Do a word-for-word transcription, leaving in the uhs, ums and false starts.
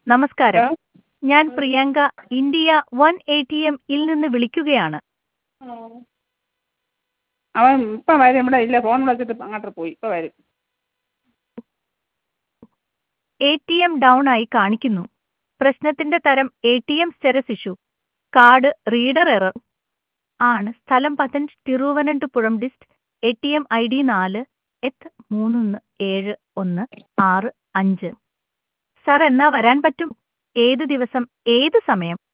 നമസ്കാരം. ഹലോ. ഞാൻ ഉം. Priyanka India one A T M ഇൽ നിന്ന് വിളിക്കുകയാണ്. ആ. അവൻ ഇപ്പം വരും. ഇവിടെ ഇല്ല. ഫോൺ വിളിച്ചിട്ട് അങ്ങോട്ട് പോയി. ഇപ്പം വരും. എ ടി എം ഡൗൺ ആയി കാണിക്കുന്നു. പ്രശ്നത്തിന്റെ തരം A T M status issue, card reader error ആണ്. സ്ഥലം Pathanamthitta Thiruvananthapuram dist. A T M I D നാല് എത്ത് മൂന്ന് ഏഴ് ഒന്ന് ആറ് അഞ്ച്. സാർ എന്നാ വരാൻ പറ്റും? ഏത് ദിവസം ഏത് സമയം?